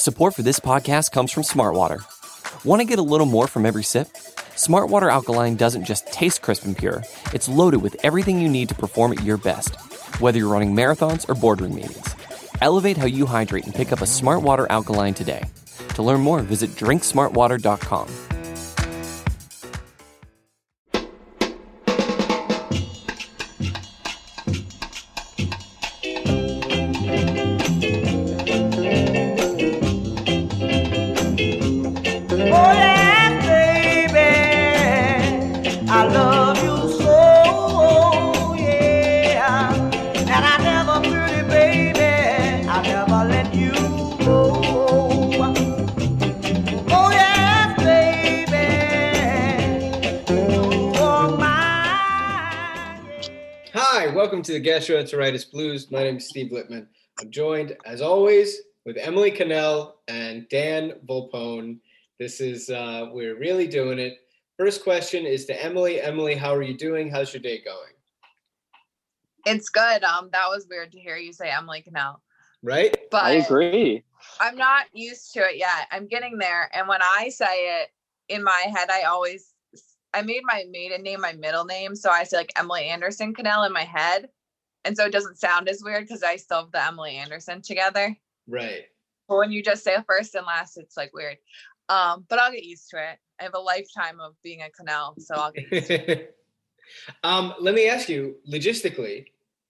Support for this podcast comes from Smartwater. Want to get a little more from every sip? Smartwater Alkaline doesn't just taste crisp and pure, it's loaded with everything you need to perform at your best, whether you're running marathons or boardroom meetings. Elevate how you hydrate and pick up a Smartwater Alkaline today. To learn more, visit drinksmartwater.com. Welcome to the Gastroenteritis Blues. My name is Steve Littman. I'm joined, as always, with Emily Cannell and Dan Volpone. This is, we're really doing it. First question is to Emily. Emily, how are you doing? How's your day going? It's good. That was weird to hear you say Emily Cannell. Right? But I agree. I'm not used to it yet. I'm getting there. And when I say it in my head, I made my maiden name my middle name. So I say like Emily Anderson Cannell in my head. And so it doesn't sound as weird because I still have the Emily Anderson together. Right. But when you just say first and last, it's like weird. But I'll get used to it. I have a lifetime of being a Cannell, so I'll get used to it. Let me ask you, logistically,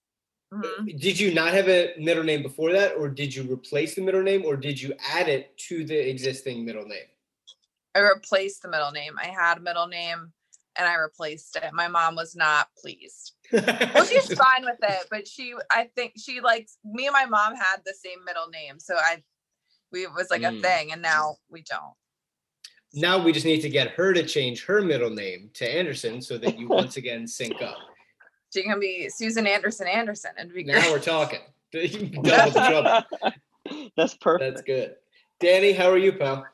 did you not have a middle name before that, or did you replace the middle name, or did you add it to the existing middle name? I replaced the middle name. I had a middle name and I replaced it. My mom was not pleased. Well, she's fine with it, but I think she likes me and my mom had the same middle name. So it was like a thing, and now we don't. Now we just need to get her to change her middle name to Anderson so that you once again sync up. She can be Susan Anderson. It'd be now great. We're talking. Double the trouble. That's perfect. That's good. Danny, how are you, pal?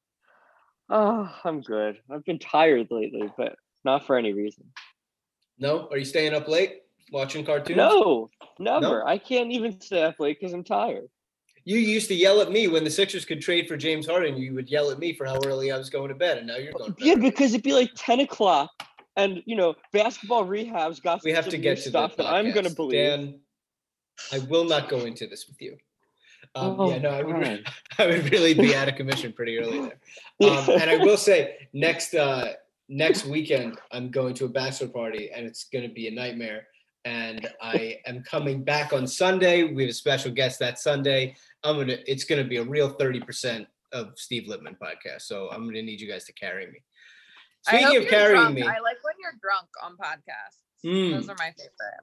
Oh, I'm good. I've been tired lately, but not for any reason. No? Are you staying up late watching cartoons? No, never. No? I can't even stay up late because I'm tired. You used to yell at me when the Sixers could trade for James Harden. You would yell at me for how early I was going to bed, and now you're going to bed. Yeah, because it'd be like 10 o'clock, and, basketball rehabs got we have to get to stuff the that I'm going to believe. Dan, I will not go into this with you. I would really be out of commission pretty early there. And I will say, next weekend, I'm going to a bachelor party, and it's going to be a nightmare. And I am coming back on Sunday. We have a special guest that Sunday. It's going to be a real 30% of Steve Littman podcast. So I'm going to need you guys to carry me. Speaking of carrying me, I like when you're drunk on podcasts. Those are my favorite.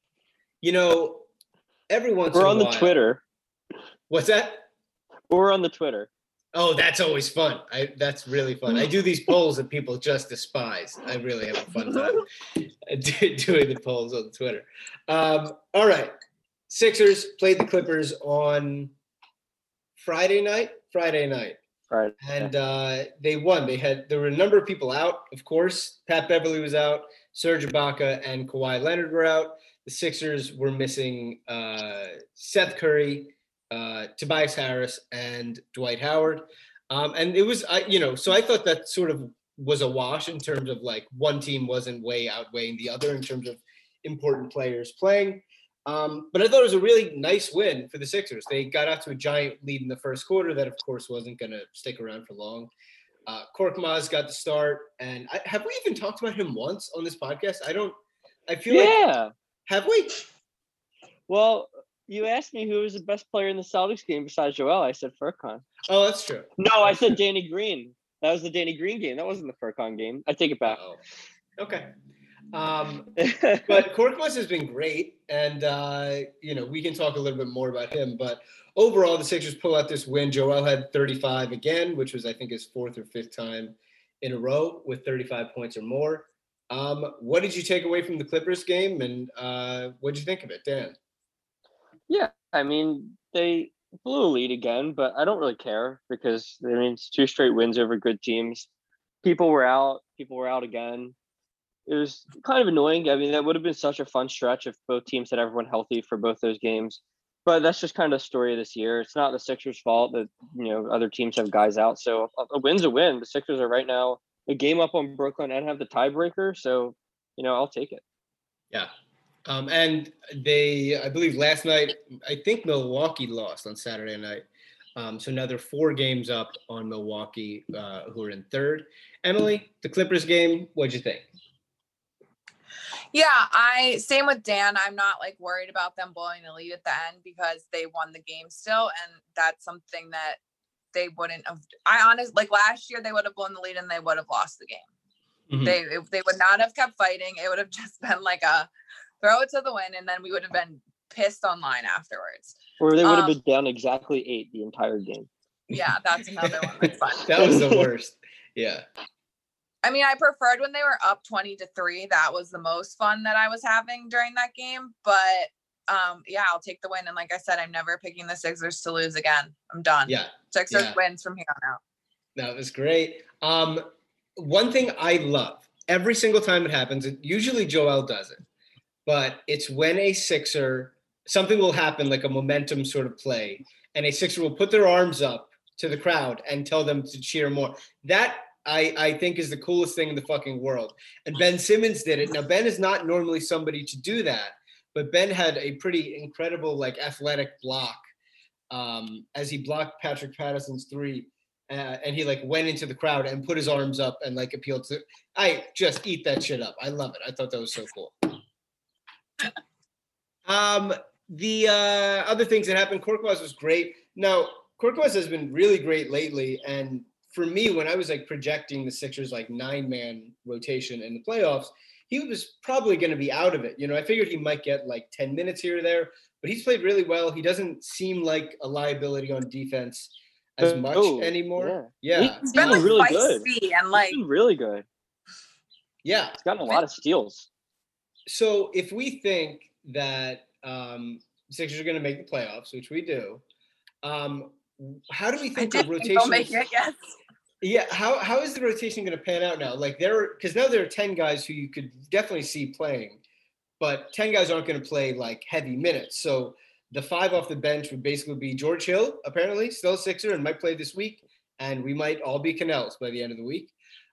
Every once in a while. We're on the Twitter. What's that? We're on the Twitter. Oh, that's always fun. That's really fun. I do these polls that people just despise. I really have a fun time doing the polls on Twitter. All right. Sixers played the Clippers on Friday night. Right. And they won. There were a number of people out, of course. Pat Beverly was out. Serge Ibaka and Kawhi Leonard were out. The Sixers were missing Seth Curry, Tobias Harris, and Dwight Howard. And it was, so I thought that sort of was a wash in terms of like one team wasn't way outweighing the other in terms of important players playing. But I thought it was a really nice win for the Sixers. They got out to a giant lead in the first quarter that, of course, wasn't going to stick around for long. Korkmaz got the start. And have we even talked about him once on this podcast? Have we? Well, you asked me who was the best player in the Celtics game besides Joel. I said Furkan. Oh, that's true. No, I said Danny Green. That was the Danny Green game. That wasn't the Furkan game. I take it back. Okay. But Korkmaz has been great. And, we can talk a little bit more about him. But overall, the Sixers pull out this win. Joel had 35 again, which was, I think, his fourth or fifth time in a row with 35 points or more. What did you take away from the Clippers game, and what did you think of it, Dan? Yeah, I mean, they blew a lead again, but I don't really care because, it's 2 straight wins over good teams. People were out again. It was kind of annoying. I mean, that would have been such a fun stretch if both teams had everyone healthy for both those games. But that's just kind of the story of this year. It's not the Sixers' fault that, other teams have guys out. So a win's a win. The Sixers are right now a game up on Brooklyn and have the tiebreaker. So, I'll take it. Yeah. And I believe last night, I think Milwaukee lost on Saturday night. So now they're 4 games up on Milwaukee, who are in third. Emily, the Clippers game, what'd you think? Yeah, same with Dan. I'm not like worried about them blowing the lead at the end because they won the game still. And that's something that they wouldn't have. Like last year, they would have blown the lead and they would have lost the game. Mm-hmm. They would not have kept fighting. It would have just been like a throw it to the wind, and then we would have been pissed online afterwards. Or they would have been down exactly 8 the entire game. Yeah, that's another one that's fun. That was the worst. Yeah. I mean, I preferred when they were up 20-3. That was the most fun that I was having during that game. But yeah, I'll take the win. And like I said, I'm never picking the Sixers to lose again. I'm done. Yeah. Sixers wins from here on out. That was great. One thing I love, every single time it happens, usually Joel does it, but it's when a Sixer, something will happen like a momentum sort of play, and a Sixer will put their arms up to the crowd and tell them to cheer more. That I think is the coolest thing in the fucking world. And Ben Simmons did it. Now, Ben is not normally somebody to do that, but Ben had a pretty incredible, like, athletic block as he blocked Patrick Patterson's 3. And he like went into the crowd and put his arms up and like appealed to. I just eat that shit up. I love it. I thought that was so cool. The other things that happened, Korkmaz was great. Now, Korkmaz has been really great lately, and for me, when I was like projecting the Sixers like 9-man rotation in the playoffs, he was probably going to be out of it. I figured he might get like 10 minutes here or there, but he's played really well. He doesn't seem like a liability on defense as much anymore. Yeah. He's been like really good. And like he's been really good. Yeah. He's gotten a lot of steals. So if we think that Sixers are going to make the playoffs, which we do, how do we think the rotation? Make it, yes. Yeah, how is the rotation going to pan out now? Like because now there are 10 guys who you could definitely see playing, but 10 guys aren't going to play like heavy minutes. So the 5 off the bench would basically be George Hill, apparently still a Sixer and might play this week, and we might all be Canels by the end of the week.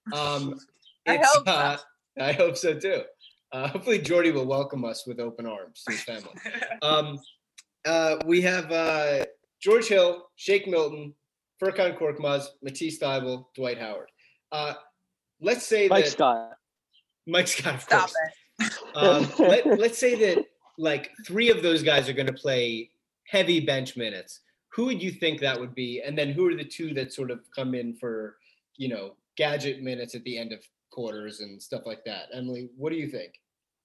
I hope so too. Hopefully Jordy will welcome us with open arms to his family. We have George Hill, Shake Milton, Furkan Korkmaz, Matisse Thybulle, Dwight Howard. Let's say Mike Scott, of course. Stop it. Let's say that like 3 of those guys are going to play heavy bench minutes. Who would you think that would be? And then who are the 2 that sort of come in for, gadget minutes at the end of quarters and stuff like that? Emily, what do you think?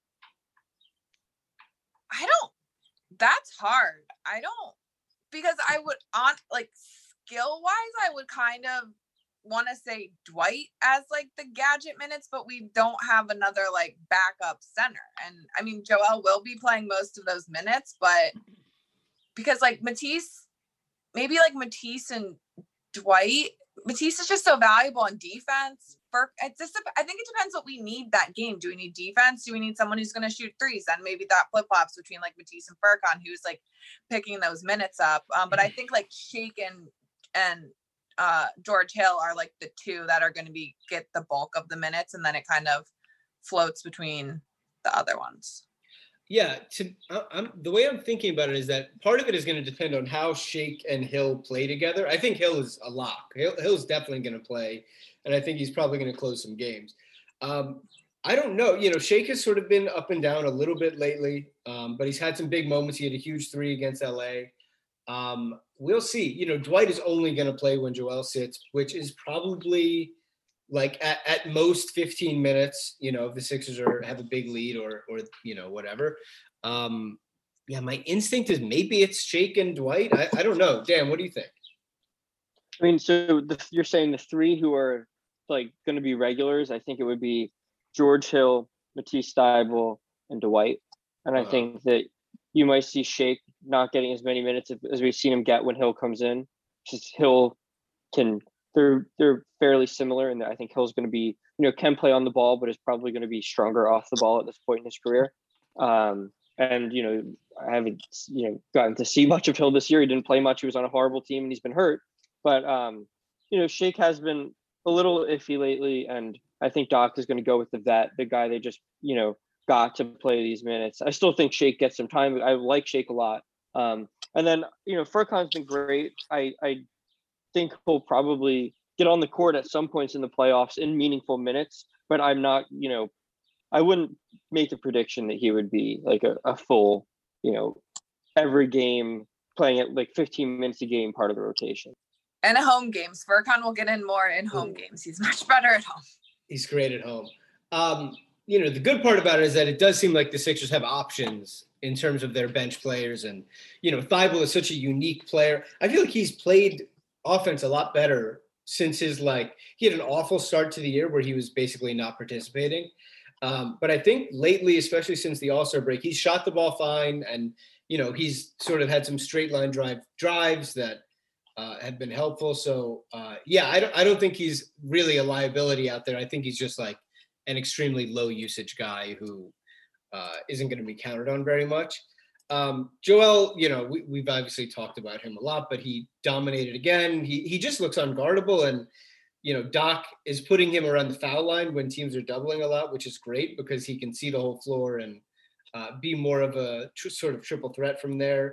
That's hard. Because I would skill wise, I would kind of want to say Dwight as like the gadget minutes, but we don't have another like backup center. And I mean, Joel will be playing most of those minutes, but because like Matisse and Dwight, Matisse is just so valuable in defense. I think it depends what we need that game. Do we need defense? Do we need someone who's going to shoot threes? And maybe that flip-flops between like Matisse and Furkan, who's like picking those minutes up. But I think like Shake and George Hill are like the 2 that are going to get the bulk of the minutes, and then it kind of floats between the other ones. Yeah, the way I'm thinking about it is that part of it is going to depend on how Shake and Hill play together. I think Hill is a lock. Hill's definitely going to play, and I think he's probably going to close some games. I don't know. Shake has sort of been up and down a little bit lately, but he's had some big moments. He had a huge 3 against LA. We'll see. Dwight is only going to play when Joel sits, which is probably like at most 15 minutes, if the Sixers have a big lead or whatever. My instinct is maybe it's Shake and Dwight. I don't know. Dan, what do you think? I mean, so you're saying the 3 who are like going to be regulars, I think it would be George Hill, Matisse Thybulle, and Dwight. And I think that you might see Shake not getting as many minutes as we've seen him get when Hill comes in. Just Hill they're fairly similar, and I think Hill's going to be, can play on the ball, but is probably going to be stronger off the ball at this point in his career. And I haven't, gotten to see much of Hill this year. He didn't play much. He was on a horrible team and he's been hurt. But, Shake has been a little iffy lately. And I think Doc is going to go with the vet, the guy they just, got to play these minutes. I still think Shake gets some time. I like Shake a lot. And then, Furkan's been great. I think he'll probably get on the court at some points in the playoffs in meaningful minutes, but I'm not, I wouldn't make the prediction that he would be like a full, every game playing at like 15 minutes a game part of the rotation. And home games. Furkan will get in more in home games. He's much better at home. He's great at home. The good part about it is that it does seem like the Sixers have options in terms of their bench players. And, Thibault is such a unique player. I feel like he's played offense a lot better since he had an awful start to the year where he was basically not participating. But I think lately, especially since the All-Star break, he's shot the ball fine. And, he's sort of had some straight line drives that have been helpful. So, I don't think he's really a liability out there. I think he's just like an extremely low usage guy who isn't going to be counted on very much. Joel, we've obviously talked about him a lot, but he dominated again. He just looks unguardable, and Doc is putting him around the foul line when teams are doubling a lot, which is great because he can see the whole floor and be more of a sort of triple threat from there.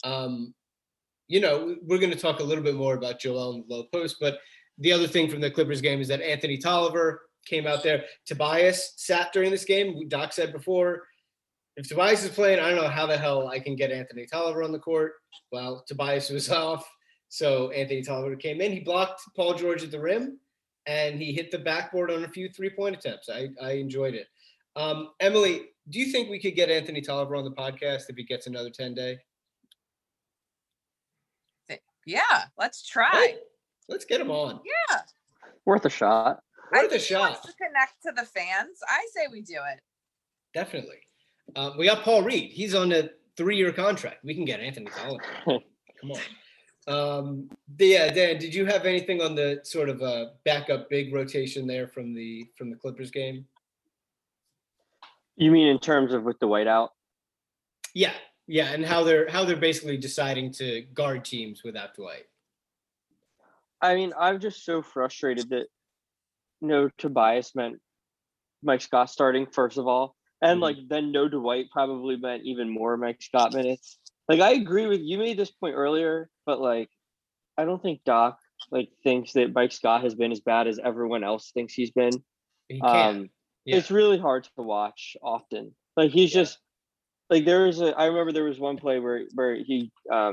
We're going to talk a little bit more about Joel in the low post, but the other thing from the Clippers game is that Anthony Tolliver came out there. Tobias sat during this game. Doc said before, if Tobias is playing, I don't know how the hell I can get Anthony Tolliver on the court. Well, Tobias was off, so Anthony Tolliver came in. He blocked Paul George at the rim, and he hit the backboard on a few three-point attempts. I enjoyed it. Emily, do you think we could get Anthony Tolliver on the podcast if he gets another 10-day? Yeah, let's try. Hey, let's get him on. Yeah. Worth a shot. Worth a shot. Wants to connect to the fans. I say we do it. Definitely. We got Paul Reed. He's on a 3-year contract. We can get Anthony Tolliver. Come on. Dan, did you have anything on the sort of backup big rotation there from the Clippers game? You mean in terms of with the whiteout? Yeah, and how they're basically deciding to guard teams without Dwight. I mean, I'm just so frustrated that no Tobias meant Mike Scott starting, first of all. And then no Dwight probably meant even more Mike Scott minutes. I agree with you, made this point earlier, but I don't think Doc thinks that Mike Scott has been as bad as everyone else thinks he's been. He can. It's really hard to watch often. He's just I remember there was one play where he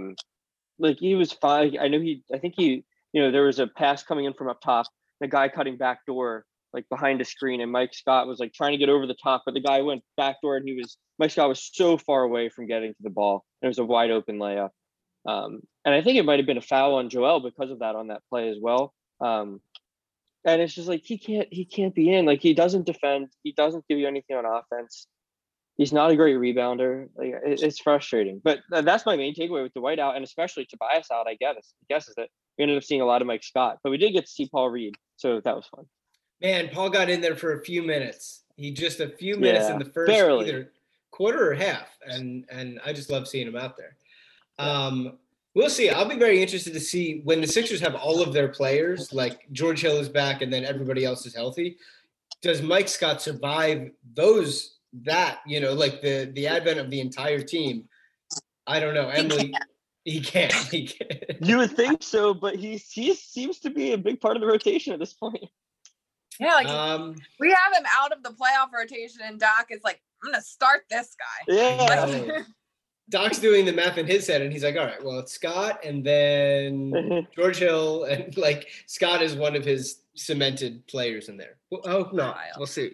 he was fine. I think there was a pass coming in from up top, the guy cutting back door behind a screen, and Mike Scott was trying to get over the top, but the guy went back door, and Mike Scott was so far away from getting to the ball. It was a wide open layup. And I think it might have been a foul on Joel because of that on that play as well. And it's just he can't be in. He doesn't defend. He doesn't give you anything on offense. He's not a great rebounder. It's frustrating. But that's my main takeaway with the whiteout, and especially Tobias out, I guess is that we ended up seeing a lot of Mike Scott. But we did get to see Paul Reed, so that was fun. Man, Paul got in there for a few minutes. Just a few minutes in the first either quarter or half, and I just love seeing him out there. We'll see. I'll be very interested to see when the Sixers have all of their players, George Hill is back and then everybody else is healthy. Does Mike Scott survive the advent of the entire team? I don't know. Emily, he can't. You would think so, but he seems to be a big part of the rotation at this point. Yeah, we have him out of the playoff rotation, and Doc is I'm going to start this guy. Yeah. Doc's doing the math in his head, and he's all right, well, it's Scott, and then George Hill, and Scott is one of his cemented players in there. Oh, no, we'll see.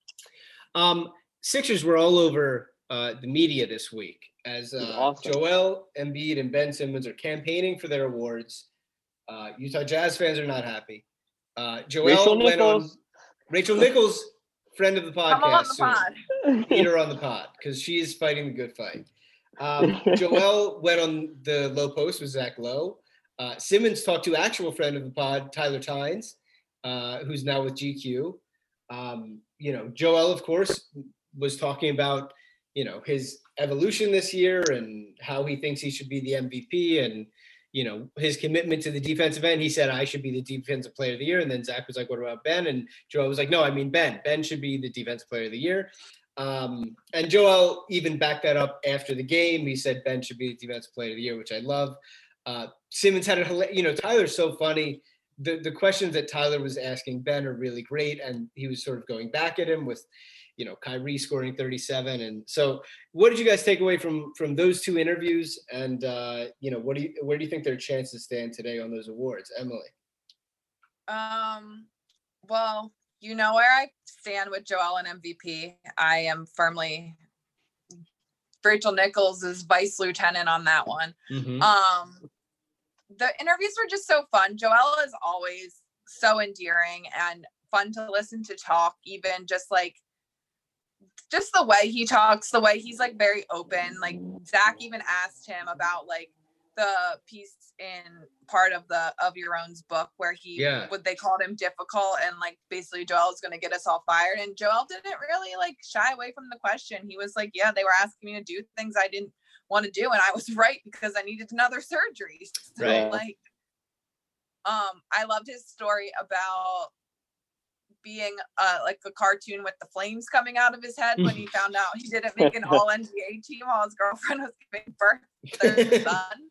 Sixers were all over the media this week as awesome. Joel Embiid and Ben Simmons are campaigning for their awards. Utah Jazz fans are not happy. Joel went on Rachel Nichols, friend of the podcast. Come on the pod. Meet her on the pod because she's fighting the good fight. Joel went on the low post with Zach Lowe. Simmons talked to actual friend of the pod, Tyler Tynes, who's now with GQ. Joel, of course, was talking about his evolution this year and how he thinks he should be the MVP and, his commitment to the defensive end. He said, I should be the defensive player of the year. And then Zach was like, what about Ben? And Joel was like, no, I mean, Ben should be the defensive player of the year. And Joel even backed that up after the game. He said Ben should be the defensive player of the year, which I love. Simmons had Tyler's so funny. The questions that Tyler was asking Ben are really great. And he was sort of going back at him with, Kyrie scoring 37. And so what did you guys take away from those two interviews? And, where do you think their chances stand today on those awards, Emily? Well, where I stand with Joel and MVP. I am firmly Rachel Nichols' vice lieutenant on that one. Mm-hmm. The interviews were just so fun. Joel is always so endearing and fun to listen to talk, even just the way he talks, the way he's like very open. Like Zach even asked him about like the piece in part of Your Own's book where they called him difficult, and like basically Joel is going to get us all fired. And Joel didn't really like shy away from the question. He was like, yeah, they were asking me to do things I didn't want to do, and I was right because I needed another surgery. So right. I loved his story about being like a cartoon with the flames coming out of his head when he found out he didn't make an all NBA team while his girlfriend was giving birth to their son.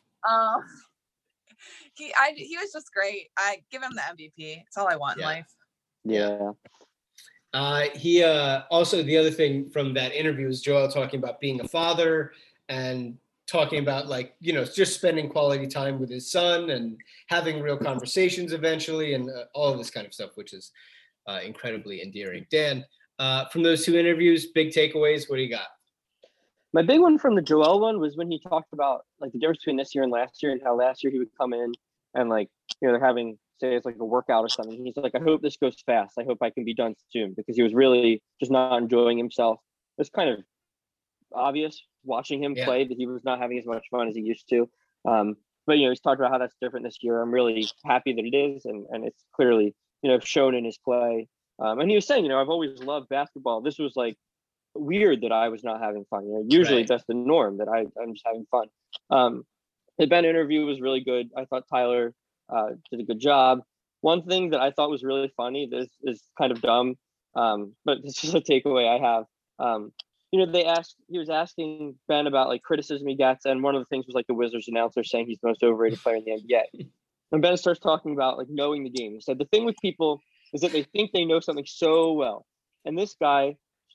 He was just great. I give him the MVP. It's all I want in life. Yeah. He also, the other thing from that interview is Joel talking about being a father and talking about like, just spending quality time with his son and having real conversations eventually and all of this kind of stuff, which is incredibly endearing. Dan, from those two interviews, big takeaways, what do you got? My big one from the Joel one was when he talked about like the difference between this year and last year, and how last year he would come in and like, they're having, say it's like a workout or something. He's like, I hope this goes fast. I hope I can be done soon, because he was really just not enjoying himself. It's kind of obvious watching him play that he was not having as much fun as he used to. But he's talked about how that's different this year. I'm really happy that it is, and it's clearly shown in his play. And he was saying, I've always loved basketball. This was like weird that I was not having fun. Usually that's the norm, that I'm just having fun. The Ben interview was really good. I thought Tyler did a good job. One thing that I thought was really funny, this is kind of dumb, but this is a takeaway I have. He was asking Ben about like criticism he gets, and one of the things was like the Wizards announcer saying he's the most overrated player in the NBA. And Ben starts talking about like knowing the game. He said the thing with people is that they think they know something so well, and this guy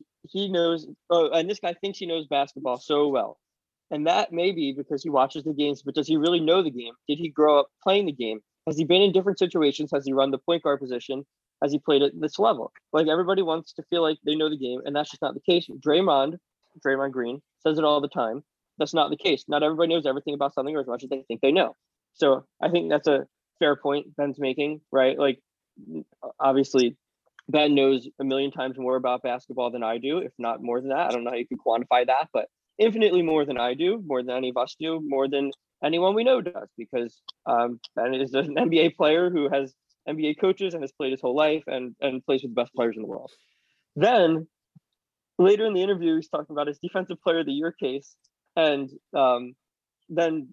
thinks he knows basketball so well. And that may be because he watches the games, but does he really know the game? Did he grow up playing the game? Has he been in different situations? Has he run the point guard position? Has he played at this level? Like everybody wants to feel like they know the game, and that's just not the case. Draymond Green says it all the time. That's not the case. Not everybody knows everything about something or as much as they think they know. So I think that's a fair point Ben's making, right? Like obviously Ben knows a million times more about basketball than I do, if not more than that. I don't know how you can quantify that, but infinitely more than I do, more than any of us do, more than anyone we know does, because Ben is an NBA player who has NBA coaches and has played his whole life and plays with the best players in the world. Then later in the interview, he's talking about his defensive player of the year case. And then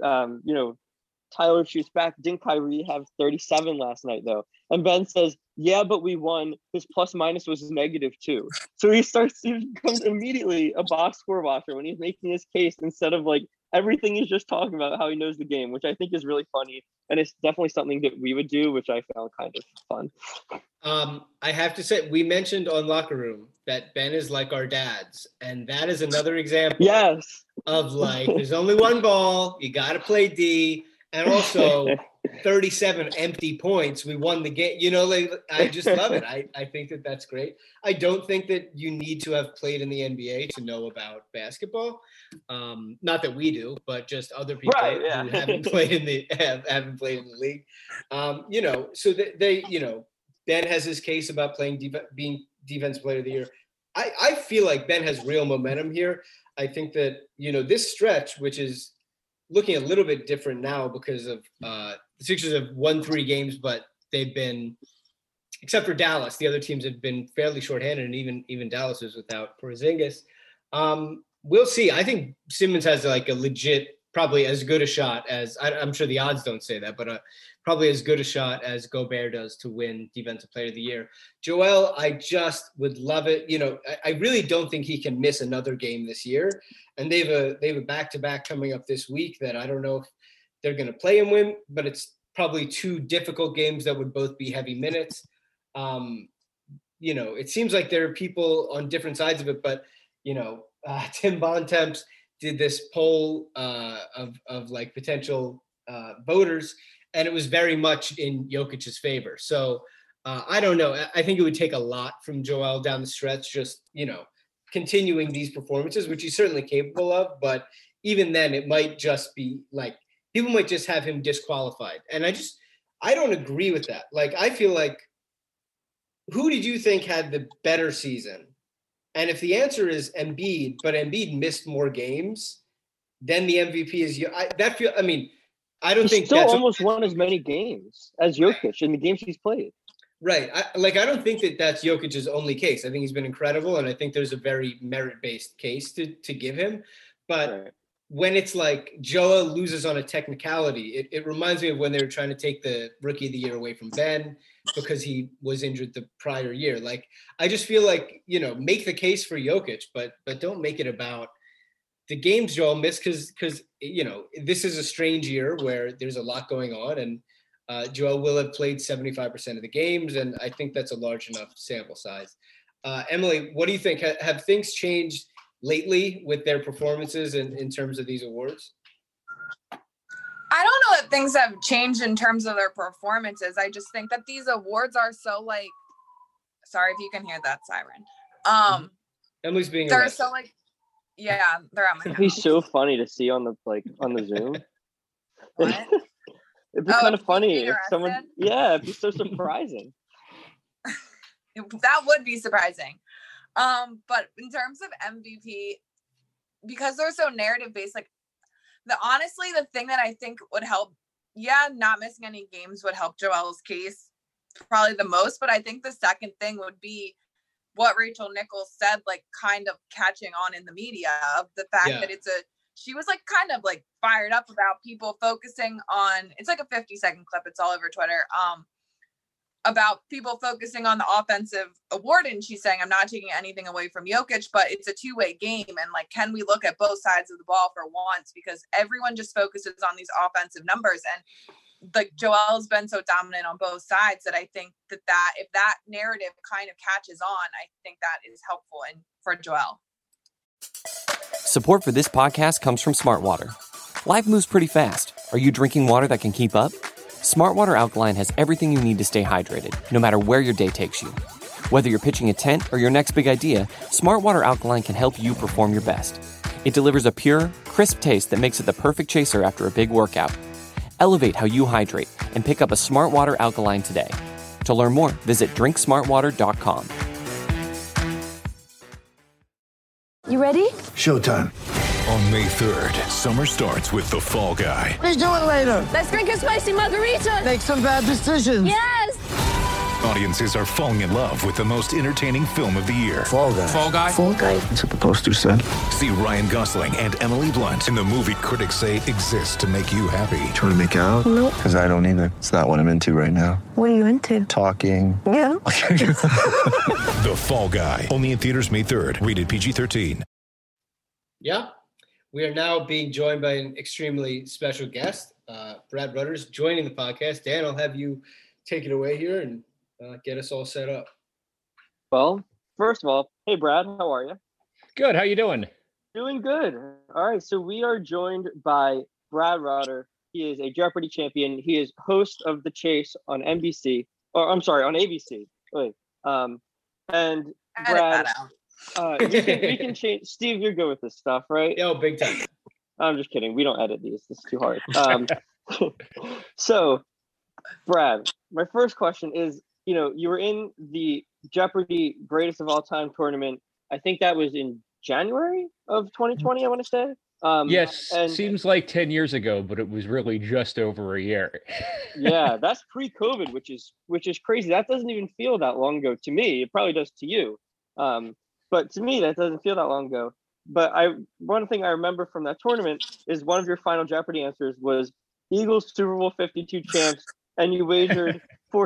Tyler shoots back. Didn't Kyrie have 37 last night though? And Ben says, yeah, but we won. His plus minus was -2. So he becomes immediately a box score watcher when he's making his case, instead of like everything he's just talking about how he knows the game, which I think is really funny. And it's definitely something that we would do, which I found kind of fun. I have to say, we mentioned on Locker Room that Ben is like our dads. And that is another example of like, there's only one ball. You got to play D. And also 37 empty points. We won the game. I just love it. I think that that's great. I don't think that you need to have played in the NBA to know about basketball. Not that we do, but just other people who haven't played in the haven't played in the league. So they Ben has his case about being defensive player of the year. I feel like Ben has real momentum here. I think that this stretch, which is looking a little bit different now because of the Sixers have won 3 games, but they've been, except for Dallas, the other teams have been fairly shorthanded, and even Dallas is without Porzingis. We'll see. I think Simmons has like a legit, probably as good a shot as I'm sure the odds don't say that, but probably as good a shot as Gobert does to win Defensive Player of the Year. Joel, I just would love it. I really don't think he can miss another game this year, and they have a back-to-back coming up this week that I don't know if they're going to play him win, but it's probably two difficult games that would both be heavy minutes. It seems like there are people on different sides of it, but Tim Bontemps did this poll of like potential voters, and it was very much in Jokic's favor. So I don't know. I think it would take a lot from Joel down the stretch, just, continuing these performances, which he's certainly capable of. But even then, it might just be like people might just have him disqualified. And I don't agree with that. Like, I feel like, who did you think had the better season? And if the answer is Embiid, but Embiid missed more games, then the MVP is I don't think still that's almost won as many games as Jokic in the games he's played. Right. I don't think that that's Jokic's only case. I think he's been incredible, and I think there's a very merit-based case to give him. But right. When it's like Joel loses on a technicality, it reminds me of when they were trying to take the Rookie of the Year away from Ben because he was injured the prior year. Like, I just feel like, make the case for Jokic, but don't make it about the games Joel missed because this is a strange year where there's a lot going on, and Joel will have played 75% of the games, and I think that's a large enough sample size. Emily, what do you think? Have things changed lately with their performances in terms of these awards? I don't know that things have changed in terms of their performances. I just think that these awards are so like, sorry if you can hear that siren. Emily's being they're arrested. So like, yeah, they're at my It'd be so funny to see on the Zoom. What? It'd be kind of funny if someone, it'd be so surprising. That would be surprising. But in terms of MVP, because they're so narrative based, like honestly, the thing that I think would help, not missing any games would help Joel's case probably the most. But I think the second thing would be what Rachel Nichols said, like kind of catching on in the media of the fact that she was like kind of like fired up about people focusing on, it's like a 50-second clip. It's all over Twitter. About people focusing on the offensive award. And she's saying, I'm not taking anything away from Jokic, but it's a two-way game. And like, can we look at both sides of the ball for once? Because everyone just focuses on these offensive numbers. And like Joel's been so dominant on both sides that I think that if that narrative kind of catches on, I think that is helpful for Joel. Support for this podcast comes from Smart Water. Life moves pretty fast. Are you drinking water that can keep up? Smart Water Alkaline has everything you need to stay hydrated, no matter where your day takes you. Whether you're pitching a tent or your next big idea, Smart Water Alkaline can help you perform your best. It delivers a pure, crisp taste that makes it the perfect chaser after a big workout. Elevate how you hydrate and pick up a Smart Water Alkaline today. To learn more, visit drinksmartwater.com. You ready? Showtime. On May 3rd, summer starts with The Fall Guy. Let's do it later. Let's drink a spicy margarita. Make some bad decisions. Yes. Audiences are falling in love with the most entertaining film of the year. Fall Guy. Fall Guy? Fall Guy. That's what the poster said. See Ryan Gosling and Emily Blunt in the movie critics say exists to make you happy. Trying to make it out? Nope. Because I don't either. It's not what I'm into right now. What are you into? Talking. Yeah. The Fall Guy. Only in theaters May 3rd. Rated PG-13. Yeah. We are now being joined by an extremely special guest, Brad Rudders, joining the podcast. Dan, I'll have you take it away here and get us all set up. Well, first of all, hey, Brad, how are you? Good. How you doing? Doing good. All right. So we are joined by Brad Rudder. He is a Jeopardy champion. He is host of The Chase on NBC, or I'm sorry, on ABC. Wait. And Brad, we can change. Steve, you're good with this stuff, right? Yo, big time. I'm just kidding. We don't edit these. This is too hard. So, Brad, my first question is, you were in the Jeopardy Greatest of All Time tournament. I think that was in January of 2020, I want to say. Yes, seems like 10 years ago, but it was really just over a year. Yeah, that's pre-COVID, which is crazy. That doesn't even feel that long ago to me. It probably does to you. But to me, that doesn't feel that long ago. But one thing I remember from that tournament is one of your Final Jeopardy answers was Eagles Super Bowl 52 champs, and you wagered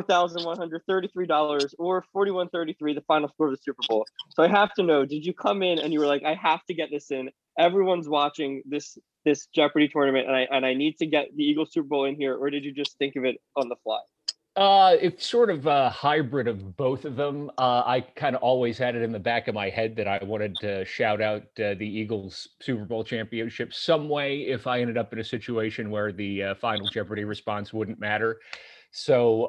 $4,133 or 41.33, the final score of the Super Bowl. So I have to know, did you come in and you were like, I have to get this in? Everyone's watching this Jeopardy tournament, and I need to get the Eagles Super Bowl in here, or did you just think of it on the fly? It's sort of a hybrid of both of them. I kind of always had it in the back of my head that I wanted to shout out the Eagles Super Bowl championship some way if I ended up in a situation where the Final Jeopardy response wouldn't matter. So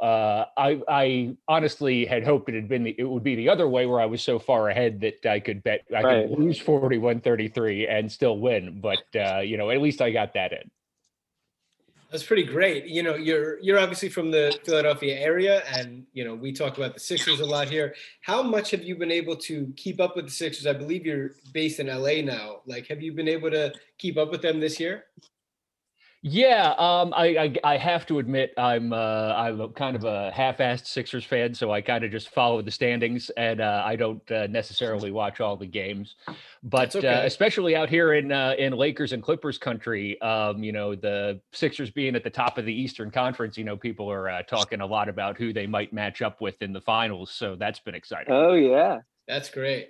I honestly had hoped it would be the other way, where I was so far ahead that I could bet I could lose 41-33 and still win. But at least I got that in. That's pretty great. You're obviously from the Philadelphia area, and we talk about the Sixers a lot here. How much have you been able to keep up with the Sixers? I believe you're based in LA now. Like, have you been able to keep up with them this year? Yeah, I have to admit I'm kind of a half-assed Sixers fan, so I kind of just follow the standings, and I don't necessarily watch all the games. But okay. Especially out here in Lakers and Clippers country, the Sixers being at the top of the Eastern Conference, people are talking a lot about who they might match up with in the finals, so that's been exciting. Oh yeah, that's great.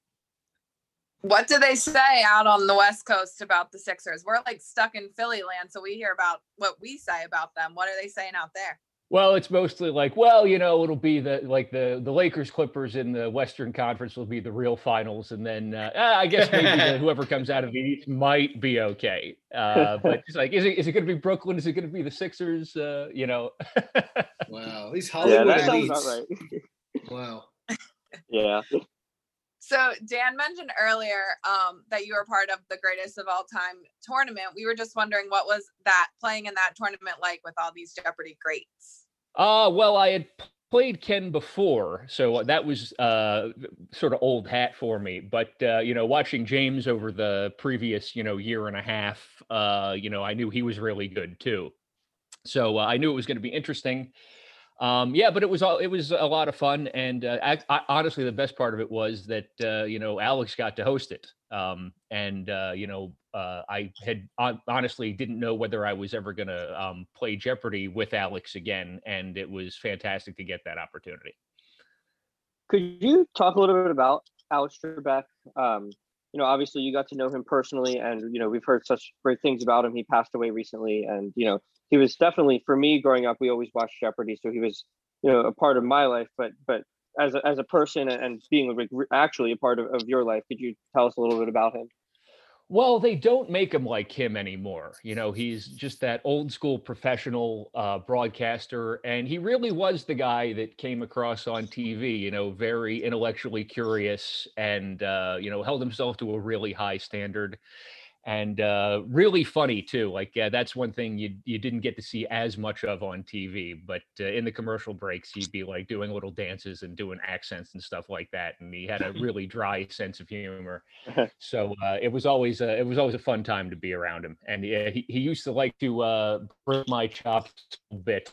What do they say out on the West Coast about the Sixers? We're like stuck in Philly land, so we hear about what we say about them. What are they saying out there? Well, it's mostly like, it'll be the Lakers Clippers in the Western Conference will be the real finals, and then I guess maybe whoever comes out of the East might be okay. But it's like, is it going to be Brooklyn? Is it going to be the Sixers? Wow, these Hollywood that elites. Sounds about right. Wow. Yeah. So Dan mentioned earlier that you were part of the greatest of all time tournament. We were just wondering, what was that playing in that tournament like with all these Jeopardy greats? Well, I had played Ken before, so that was sort of old hat for me. But watching James over the previous year and a half, I knew he was really good too. So I knew it was going to be interesting. But it was a lot of fun, and I honestly, the best part of it was that Alex got to host it, I had honestly didn't know whether I was ever gonna play Jeopardy with Alex again, and it was fantastic to get that opportunity. Could you talk a little bit about Alex Trebek? Obviously you got to know him personally, and we've heard such great things about him. He passed away recently, and he was definitely, for me growing up, we always watched Jeopardy, so he was a part of my life. But as a person and being actually a part of your life, could you tell us a little bit about him? Well, they don't make him like him anymore. He's just that old school professional broadcaster. And he really was the guy that came across on TV, very intellectually curious and, held himself to a really high standard. And really funny too. Like, that's one thing you didn't get to see as much of on TV, but in the commercial breaks, he'd be like doing little dances and doing accents and stuff like that. And he had a really dry sense of humor. So it was always a fun time to be around him. And he used to like to break my chops a bit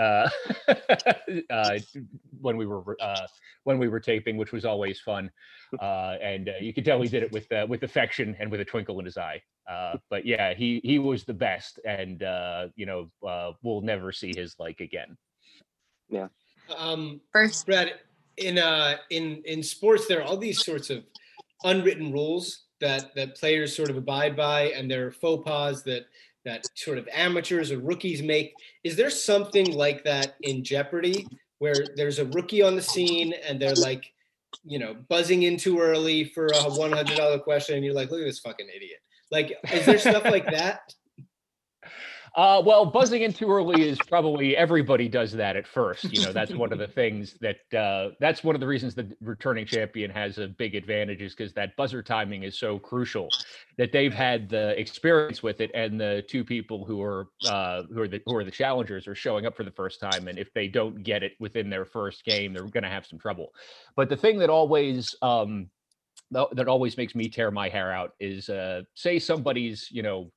when we were taping, which was always fun. And you could tell he did it with affection and with a twinkle in his eye. But yeah, he was the best, and we'll never see his like again. Yeah. First, Brad, in sports, there are all these sorts of unwritten rules that players sort of abide by, and there are faux pas that sort of amateurs or rookies make. Is there something like that in Jeopardy, where there's a rookie on the scene and they're like, buzzing in too early for a $100 question, and you're like, look at this fucking idiot? Like, is there stuff like that? Well, buzzing in too early is probably, everybody does that at first. That's one of the things that's one of the reasons the returning champion has a big advantage, is because that buzzer timing is so crucial, that they've had the experience with it, and the two people who are the challengers are showing up for the first time, and if they don't get it within their first game, they're going to have some trouble. But the thing that always makes me tear my hair out is say somebody's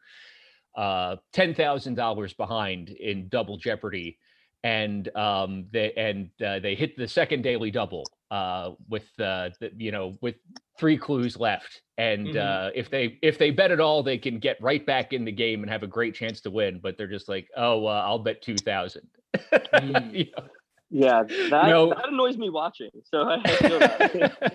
$10,000 behind in Double Jeopardy, and they hit the second daily double, with with 3 clues left, and if they bet it all, they can get right back in the game and have a great chance to win. But they're just like, oh, I'll bet 2,000. Yeah, that annoys me watching. So I feel that.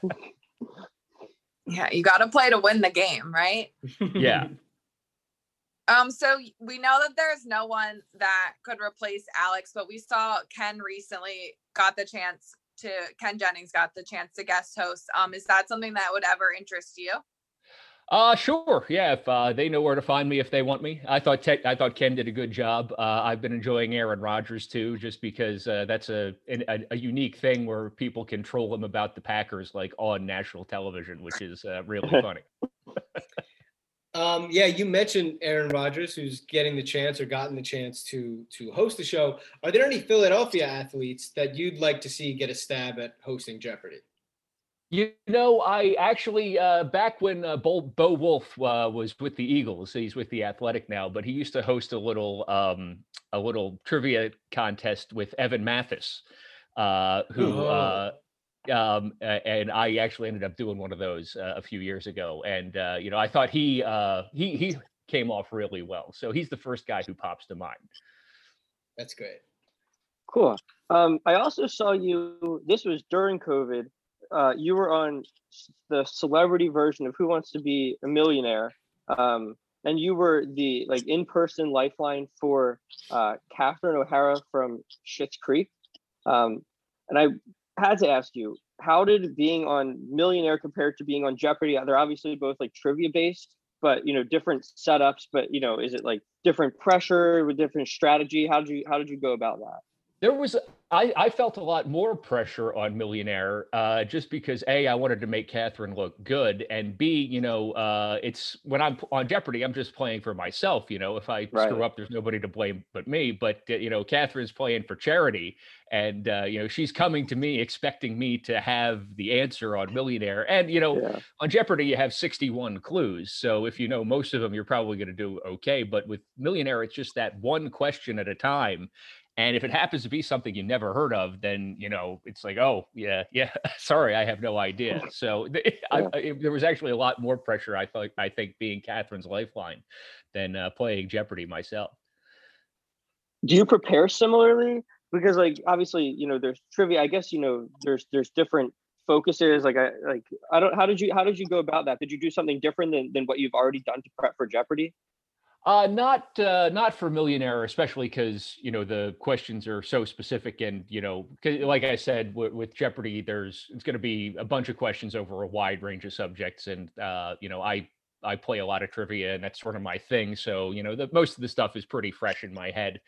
Yeah, you got to play to win the game, right? Yeah. So we know that there's no one that could replace Alex, but we saw Ken recently Ken Jennings got the chance to guest host. Is that something that would ever interest you? Sure. Yeah. If they know where to find me if they want me. I thought Ken did a good job. I've been enjoying Aaron Rodgers too, just because that's a unique thing where people can troll him about the Packers like on national television, which is really funny. Yeah, you mentioned Aaron Rodgers, who's getting the chance or gotten the chance to host the show. Are there any Philadelphia athletes that you'd like to see get a stab at hosting Jeopardy? I actually, back when Bo Wolf was with the Eagles, he's with the Athletic now, but he used to host a little trivia contest with Evan Mathis, who and I actually ended up doing one of those a few years ago, and I thought he came off really well. So he's the first guy who pops to mind. That's great. Cool. I also saw you. This was during COVID. You were on the celebrity version of Who Wants to Be a Millionaire, and you were the in-person lifeline for Catherine O'Hara from Schitt's Creek. And I had to ask you, how did being on Millionaire compare to being on Jeopardy? They're obviously both trivia based, but different setups. But is it different pressure with different strategy? How did you go about that? There was, I felt a lot more pressure on Millionaire, just because I wanted to make Catherine look good, and B, it's when I'm on Jeopardy, I'm just playing for myself. If I screw up, there's nobody to blame but me. But Catherine's playing for charity, and she's coming to me expecting me to have the answer on Millionaire. And on Jeopardy, you have 61 clues, so if most of them, you're probably going to do okay. But with Millionaire, it's just that one question at a time. And if it happens to be something you never heard of, then, it's like, oh, yeah, sorry, I have no idea. So there was actually a lot more pressure, I think, being Catherine's lifeline than playing Jeopardy myself. Do you prepare similarly? Because, obviously, there's trivia. I guess, there's different focuses. How did you go about that? Did you do something different than what you've already done to prep for Jeopardy? Not for Millionaire, especially because the questions are so specific, and 'cause like I said, with Jeopardy, it's going to be a bunch of questions over a wide range of subjects, and I play a lot of trivia, and that's sort of my thing. So most of the stuff is pretty fresh in my head.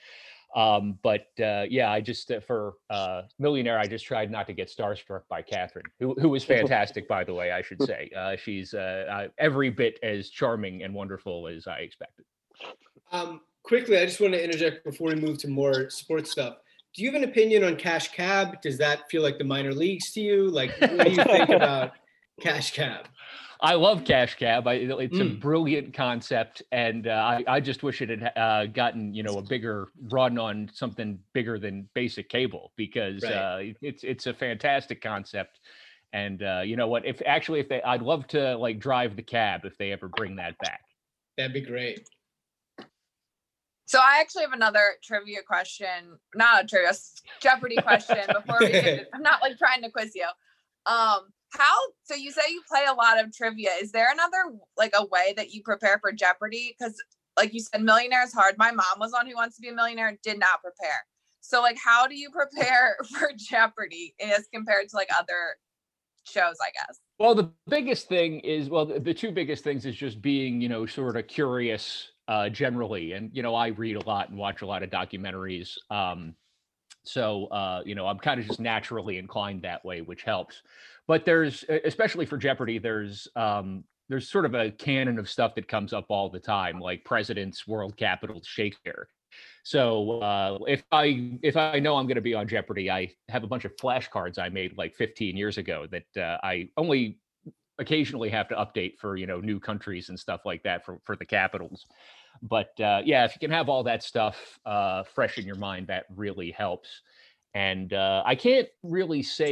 I just for Millionaire, I just tried not to get starstruck by Catherine, who was fantastic, by the way. I should say she's every bit as charming and wonderful as I expected. Quickly, I just want to interject before we move to more sports stuff. Do you have an opinion on Cash Cab? Does that feel like the minor leagues to you? What do you think about Cash Cab? I love Cash Cab. It's a brilliant concept, and I just wish it had gotten a bigger run on something bigger than basic cable, because it's a fantastic concept. And you know what? I'd love to drive the cab if they ever bring that back. That'd be great. So I actually have another trivia question, not a trivia, Jeopardy question. Before we get, I'm not trying to quiz you. So you say you play a lot of trivia. Is there another a way that you prepare for Jeopardy? Because like you said, Millionaire is hard. My mom was on Who Wants to Be a Millionaire, did not prepare. So how do you prepare for Jeopardy as compared to other shows, I guess? Well, the biggest thing is, the two biggest things is just being, sort of curious generally. And, I read a lot and watch a lot of documentaries. So I'm kind of just naturally inclined that way, which helps. But there's, especially for Jeopardy, there's sort of a canon of stuff that comes up all the time, like presidents, world capitals, Shakespeare. So if I know I'm going to be on Jeopardy, I have a bunch of flashcards I made 15 years ago that I only occasionally have to update for new countries and stuff like that for the capitals. But if you can have all that stuff fresh in your mind, that really helps. And I can't really say that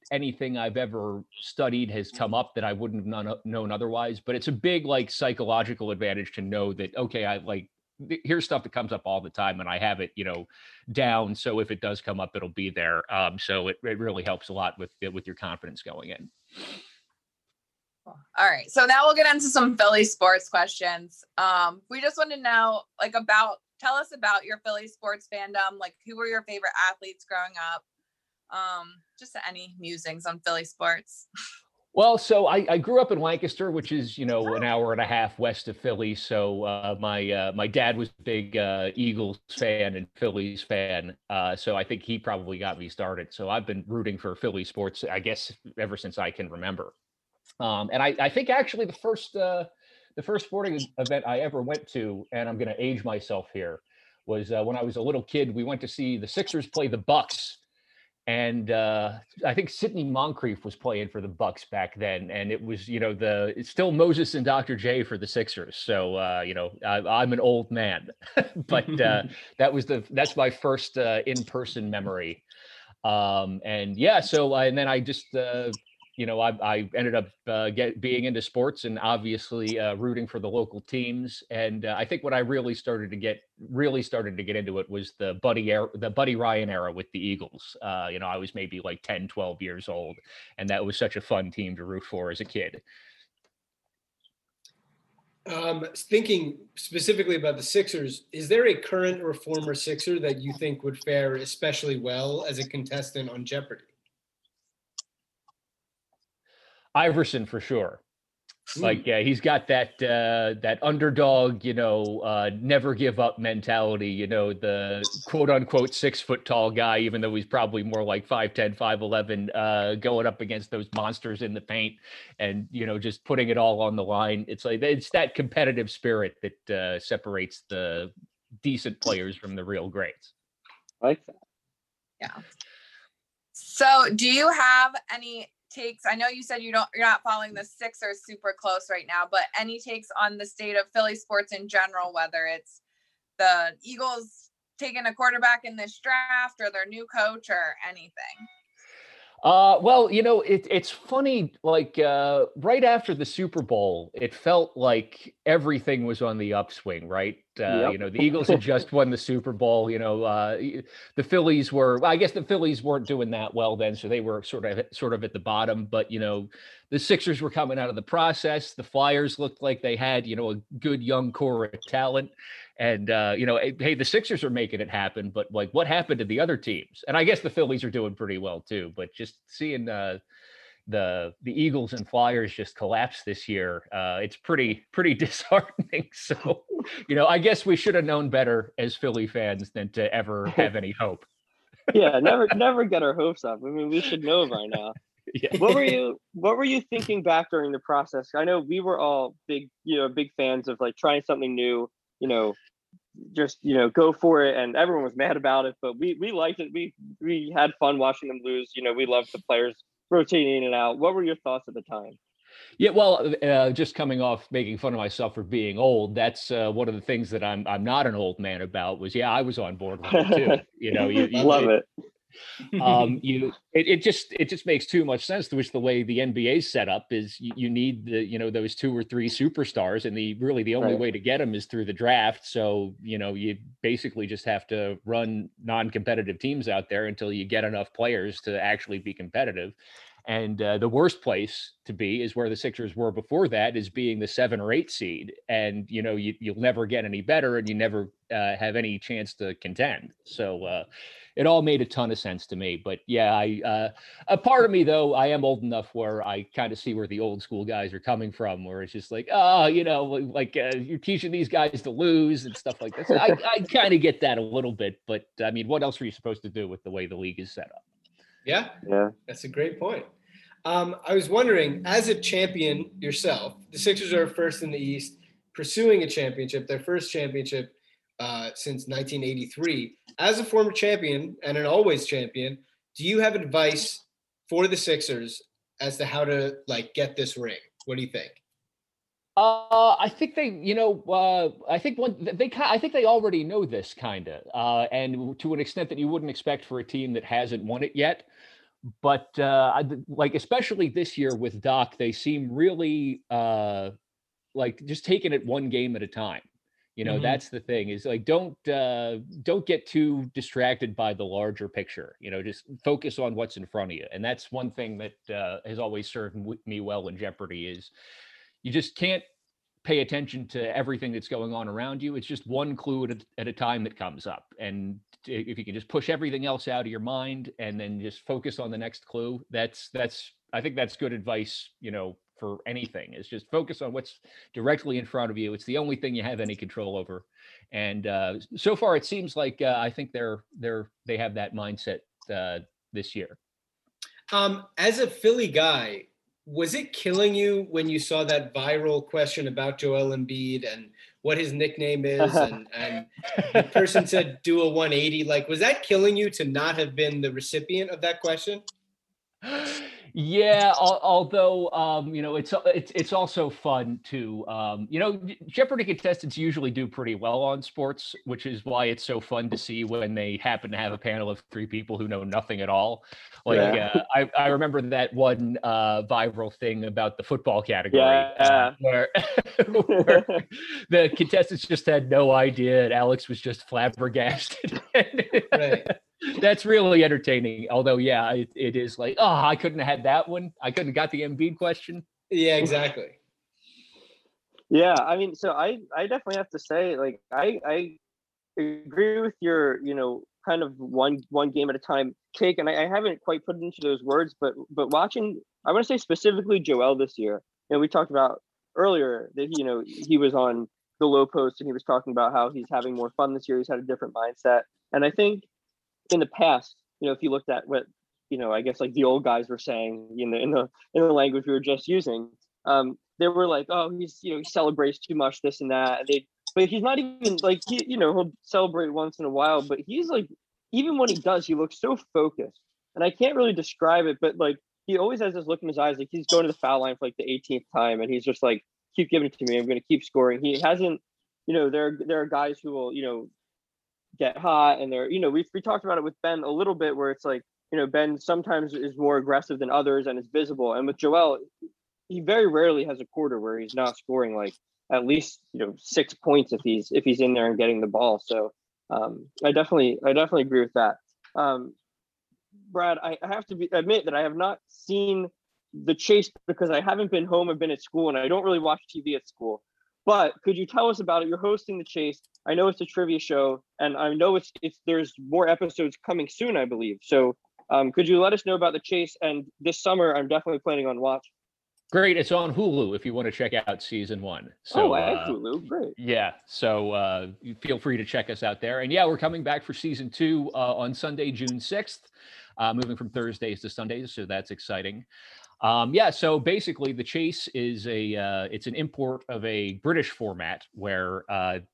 anything I've ever studied has come up that I wouldn't have known otherwise. But it's a big like psychological advantage to know that, okay, I like, here's stuff that comes up all the time and I have it, down. So if it does come up, it'll be there. So it really helps a lot with your confidence going in. All right. So now we'll get into some Philly sports questions. We just want to know tell us about your Philly sports fandom. Like, who were your favorite athletes growing up? Just any musings on Philly sports. Well, so I grew up in Lancaster, which is, an hour and a half west of Philly. So my dad was a big Eagles fan and Phillies fan. So I think he probably got me started. So I've been rooting for Philly sports, I guess, ever since I can remember. And I think actually the first sporting event I ever went to, and I'm going to age myself here, was when I was a little kid. We went to see the Sixers play the Bucks. And I think Sidney Moncrief was playing for the Bucks back then, and it was, it's still Moses and Dr. J for the Sixers. So I'm an old man, but that's my first in-person memory. And then I just I ended up being into sports and obviously rooting for the local teams. And I think when I really started to get into it was the Buddy Ryan era with the Eagles. I was maybe like 10, 12 years old, and that was such a fun team to root for as a kid. Thinking specifically about the Sixers, is there a current or former Sixer that you think would fare especially well as a contestant on Jeopardy? Iverson for sure. Like, he's got that underdog, never give up mentality, the quote unquote 6 foot tall guy, even though he's probably more like 5'10", 5'11", going up against those monsters in the paint and, just putting it all on the line. It's like, it's that competitive spirit that separates the decent players from the real greats. I like that. Yeah. So do you have any takes? I know you said you're not following the Sixers super close right now, but any takes on the state of Philly sports in general, whether it's the Eagles taking a quarterback in this draft or their new coach or anything? Well, it's funny, like right after the Super Bowl, it felt like everything was on the upswing, right? Yep. The Eagles had just won the Super Bowl, the Phillies I guess the Phillies weren't doing that well then, so they were sort of at the bottom, but the Sixers were coming out of the process. The Flyers looked like they had, a good young core of talent. And, hey, the Sixers are making it happen, but like what happened to the other teams? And I guess the Phillies are doing pretty well too, but just seeing the Eagles and Flyers just collapse this year, it's pretty disheartening. So, I guess we should have known better as Philly fans than to ever have any hope. Yeah, never get our hopes up. I mean, we should know by now. Yeah. What were you thinking back during the process? I know we were all big fans of like trying something new, just go for it, and everyone was mad about it, but we liked it. We had fun watching them lose. We loved the players rotating in and out. What were your thoughts at the time? Yeah, well, just coming off making fun of myself for being old, that's one of the things that I'm not an old man about. Was I was on board with it too. You love it. It just makes too much sense to which the way the NBA's set up is you need those 2 or 3 superstars, and the only way to get them is through the draft. So you basically just have to run non-competitive teams out there until you get enough players to actually be competitive. And the worst place to be is where the Sixers were before that, is being the 7 or 8 seed, and you'll never get any better, and you never have any chance to contend. So it all made a ton of sense to me. But yeah, a part of me though, I am old enough where I kind of see where the old school guys are coming from, where it's just like, you're teaching these guys to lose and stuff like that. So I kind of get that a little bit, but I mean, what else are you supposed to do with the way the league is set up? Yeah, that's a great point. I was wondering, as a champion yourself, the Sixers are first in the East, pursuing a championship, their first championship since 1983. As a former champion and an always champion, do you have advice for the Sixers as to how to get this ring? What do you think? I think they, I think they already know this kind of, and to an extent that you wouldn't expect for a team that hasn't won it yet. But like, especially this year with Doc, they seem really like just taking it one game at a time. That's the thing, is like, don't get too distracted by the larger picture. Just focus on what's in front of you. And that's one thing that has always served me well in Jeopardy, is you just can't pay attention to everything that's going on around you. It's just one clue at a time that comes up. And if you can just push everything else out of your mind and then just focus on the next clue, I think that's good advice, for anything. Is just focus on what's directly in front of you. It's the only thing you have any control over. And so far it seems like I think they have that mindset this year. As a Philly guy, was it killing you when you saw that viral question about Joel Embiid and what his nickname is, and the person said do a 180? Like, was that killing you to not have been the recipient of that question? Yeah, although it's also fun to Jeopardy contestants usually do pretty well on sports, which is why it's so fun to see when they happen to have a panel of three people who know nothing at all. Like, I remember that one viral thing about the football category, where the contestants just had no idea, and Alex was just flabbergasted. Right. That's really entertaining. Although, yeah, it is like, oh, I couldn't have had that one. I couldn't have got the Embiid question. Yeah, exactly. Yeah, I mean, so I definitely have to say, like, I agree with your, kind of one game at a time take, and I haven't quite put it into those words, but watching, I want to say specifically Joel this year, we talked about earlier that he was on the Low Post and he was talking about how he's having more fun this year. He's had a different mindset, and I think in the past, if you looked at what, I guess like the old guys were saying, in the language we were just using, they were like, oh, he's, he celebrates too much, this and that. But he's not even like, he'll celebrate once in a while, but he's like, even when he does, he looks so focused, and I can't really describe it, but like, he always has this look in his eyes, like he's going to the foul line for like the 18th time, and he's just like, keep giving it to me, I'm going to keep scoring. He hasn't, there are guys who will, get hot, and they're, we talked about it with Ben a little bit, where it's like, Ben sometimes is more aggressive than others and is visible, and with Joel, he very rarely has a quarter where he's not scoring like at least 6 points if he's in there and getting the ball. So I definitely agree with that. Brad, I have to admit that I have not seen The Chase because I haven't been home. I've been at school, and I don't really watch TV at school. But could you tell us about it? You're hosting The Chase. I know it's a trivia show, and I know there's more episodes coming soon, I believe. So could you let us know about The Chase? And this summer, I'm definitely planning on watching. Great. It's on Hulu if you want to check out season 1. So, I have Hulu. Great. Yeah. So feel free to check us out there. And yeah, we're coming back for season 2 on Sunday, June 6th, moving from Thursdays to Sundays. So that's exciting. So basically The Chase is it's an import of a British format where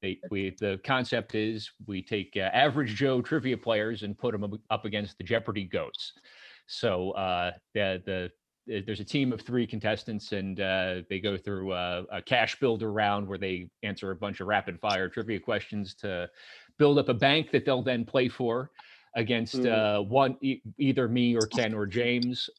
the concept is we take average Joe trivia players and put them up against the Jeopardy goats. So there's a team of 3 contestants, and they go through a cash builder round where they answer a bunch of rapid fire trivia questions to build up a bank that they'll then play for against either me or Ken or James.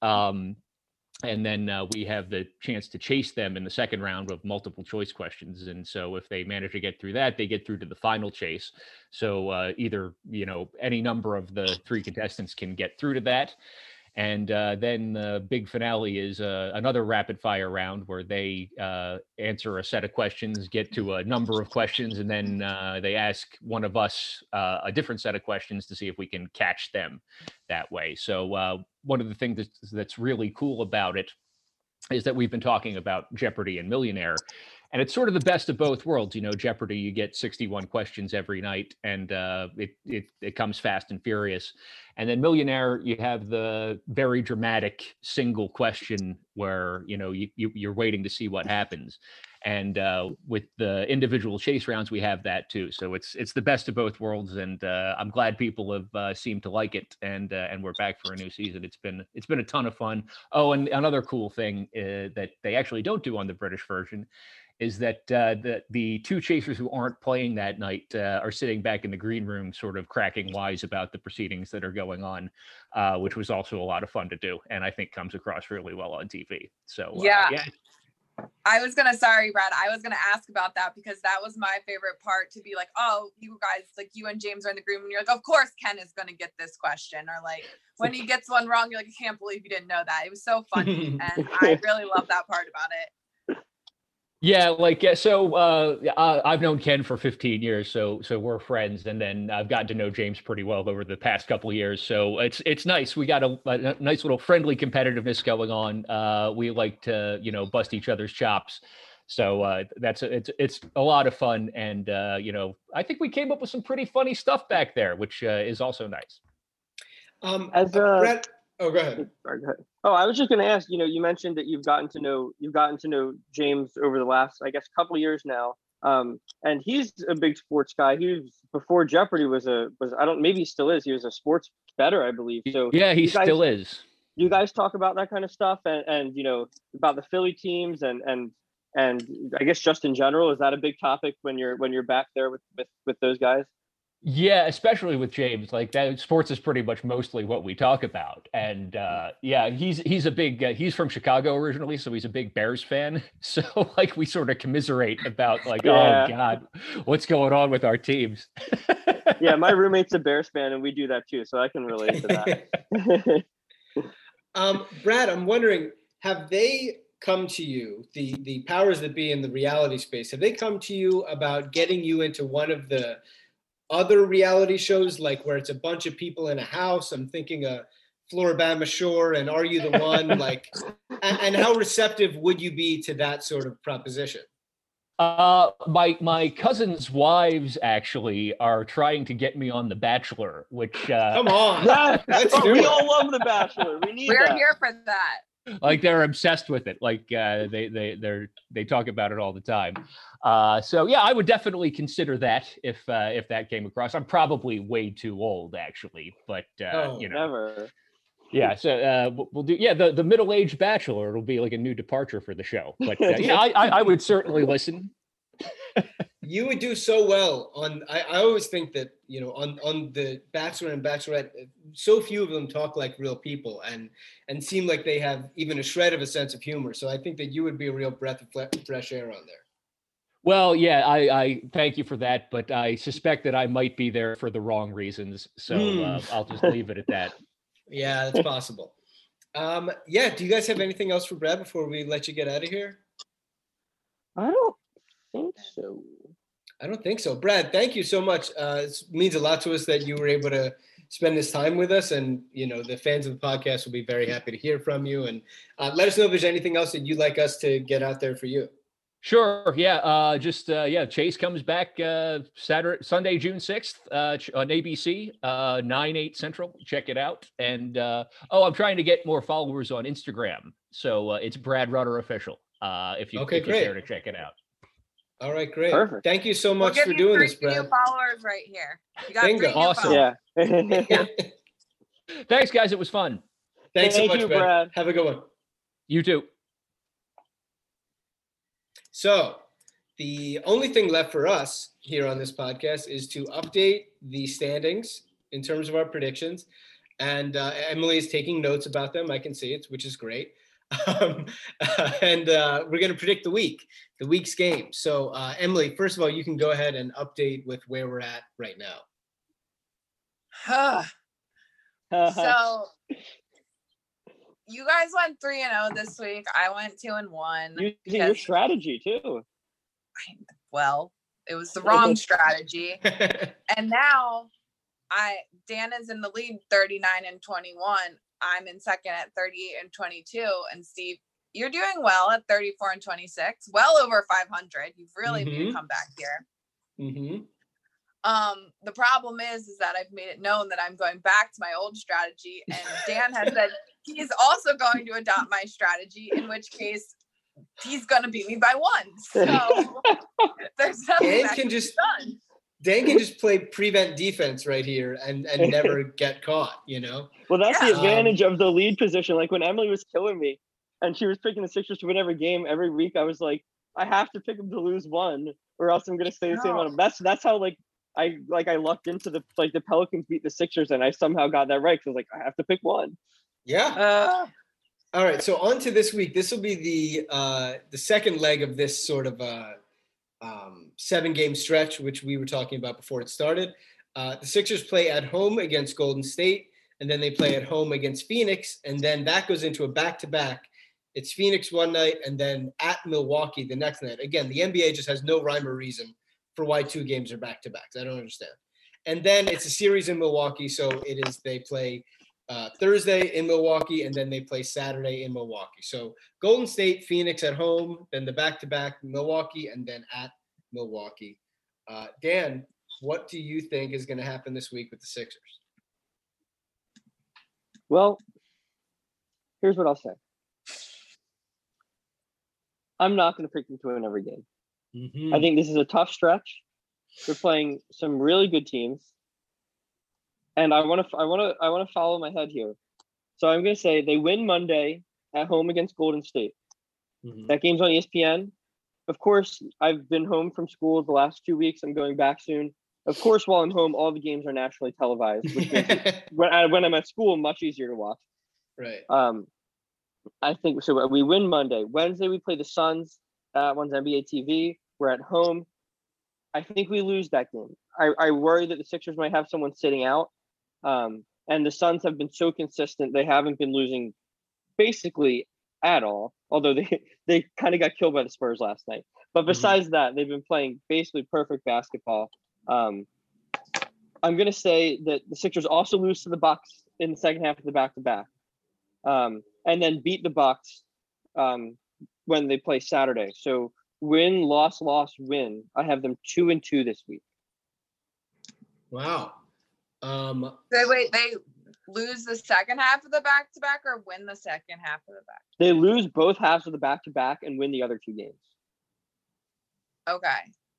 And then we have the chance to chase them in the second round with multiple choice questions. And so if they manage to get through that, they get through to the final chase. So either, any number of the 3 contestants can get through to that. And then the big finale is another rapid fire round where they answer a set of questions, get to a number of questions, and then they ask one of us a different set of questions to see if we can catch them that way. So one of the things that's really cool about it is that we've been talking about Jeopardy and Millionaire, and it's sort of the best of both worlds. Jeopardy, you get 61 questions every night, and it comes fast and furious. And then Millionaire, you have the very dramatic single question where you're waiting to see what happens. And with the individual chase rounds, we have that too. So it's the best of both worlds, and I'm glad people have seemed to like it. And we're back for a new season. It's been a ton of fun. Oh, and another cool thing that they actually don't do on the British version is that the two chasers who aren't playing that night are sitting back in the green room, sort of cracking wise about the proceedings that are going on, which was also a lot of fun to do, and I think comes across really well on TV. So yeah. Sorry, Brad, I was gonna ask about that because that was my favorite part, to be like, oh, you guys, like you and James are in the green room, and you're like, of course Ken is gonna get this question, or like when he gets one wrong, you're like, I can't believe you didn't know that. It was so funny, and I really love that part about it. Yeah, I've known Ken for 15 years, so we're friends, and then I've gotten to know James pretty well over the past couple of years. So it's nice. We got a nice little friendly competitiveness going on. We like to bust each other's chops. So it's a lot of fun, and I think we came up with some pretty funny stuff back there, which is also nice. Brett, go ahead. Sorry, go ahead. Oh, I was just going to ask. You mentioned that you've gotten to know James over the last, I guess, couple of years now. And he's a big sports guy. He was, before Jeopardy was I don't, maybe he still is. He was a sports bettor, I believe. So yeah, he still is. You guys talk about that kind of stuff, and about the Philly teams, and I guess just in general, is that a big topic when you're back there with those guys? Yeah, especially with James, like that sports is pretty much mostly what we talk about. And he's a big, he's from Chicago originally, so he's a big Bears fan. So like we sort of commiserate about like, oh God, what's going on with our teams? Yeah, my roommate's a Bears fan and we do that too. So I can relate to that. Brad, I'm wondering, have they come to you, the powers that be in the reality space, have they come to you about getting you into one of the other reality shows, like where it's a bunch of people in a house? I'm thinking Floribama Shore and Are You the One? Like, and how receptive would you be to that sort of proposition? My cousin's wives actually are trying to get me on The Bachelor, which come on, we all love The Bachelor. We're here for that. Like they're obsessed with it. Like they talk about it all the time. So yeah, I would definitely consider that if that came across. I'm probably way too old actually, but never. Yeah, so we'll do. Yeah, the middle-aged bachelor. It'll be like a new departure for the show. But I would certainly listen. You would do so well on. I always think that on the Bachelor and Bachelorette, so few of them talk like real people and seem like they have even a shred of a sense of humor. So I think that you would be a real breath of fresh air on there. Well, yeah, I thank you for that, but I suspect that I might be there for the wrong reasons. So I'll just leave it at that. Yeah, that's possible. Yeah, do you guys have anything else for Brad before we let you get out of here? I don't think so. I don't think so. Brad, thank you so much. It means a lot to us that you were able to spend this time with us, and the fans of the podcast will be very happy to hear from you. And let us know if there's anything else that you'd like us to get out there for you. Sure. Yeah. Chase comes back Sunday, June 6th on ABC, 9/8 Central. Check it out. And I'm trying to get more followers on Instagram, so it's Brad Rutter Official. If you care to check it out. All right, great. Perfect. Thank you so much for doing this, Brad. New followers right here. You got Bingo. Awesome. Yeah. Thanks, guys. It was fun. Thanks so much, Brad. Have a good one. You too. So the only thing left for us here on this podcast is to update the standings in terms of our predictions. And Emily is taking notes about them. I can see it, which is great. And we're going to predict the week's game. So Emily, first of all, you can go ahead and update with where we're at right now. So you guys went 3-0 this week. I went 2-1. Using your strategy too. Well, it was the wrong strategy. And now Dan is in the lead 39-21. I'm in second at 38-22. And Steve, you're doing well at 34-26, well over 500. You've really made a comeback here. Mm-hmm. The problem is that I've made it known that I'm going back to my old strategy, and Dan has said he's also going to adopt my strategy, in which case he's going to beat me by 1. So there's nothing that can be done. Dan can just play prevent defense right here and never get caught, Well, that's the advantage of the lead position. Like when Emily was killing me and she was picking the Sixers to win every game every week, I was like, I have to pick them to lose one, or else I'm gonna stay the same No. amount. That's how I lucked into the Pelicans beat the Sixers, and I somehow got that right because I was like, I have to pick one. Yeah. All right. So on to this week. This will be the second leg of this sort of 7-game stretch, which we were talking about before it started. The Sixers play at home against Golden State, and then they play at home against Phoenix, and then that goes into a back-to-back. It's Phoenix one night and then at Milwaukee the next night. Again, the NBA just has no rhyme or reason for why 2 games are back-to-backs. I don't understand. And then it's a series in Milwaukee, so they play Thursday in Milwaukee, and then they play Saturday in Milwaukee. So Golden State, Phoenix at home, then the back-to-back Milwaukee, and then at Milwaukee. Dan, what do you think is going to happen this week with the Sixers? Well, here's what I'll say. I'm not going to pick them to win every game. Mm-hmm. I think this is a tough stretch. They're playing some really good teams, and I want to follow my head here. So I'm going to say they win Monday at home against Golden State. Mm-hmm. That game's on ESPN. Of course, I've been home from school the last 2 weeks. I'm going back soon. Of course, while I'm home, all the games are nationally televised, which makes it, when I'm at school, much easier to watch. Right. I think so. We win Monday. Wednesday, we play the Suns. That one's NBA TV. We're at home. I think we lose that game. I worry that the Sixers might have someone sitting out. And the Suns have been so consistent. They haven't been losing basically at all, although they kind of got killed by the Spurs last night. But besides that, they've been playing basically perfect basketball. I'm going to say that the Sixers also lose to the Bucks in the second half of the back-to-back. And then beat the Bucks when they play Saturday. So win, loss, win. I have them 2-2 this week. Wow. They lose the second half of the back-to-back or win the second half of the back? They lose both halves of the back-to-back and win the other 2 games. Okay.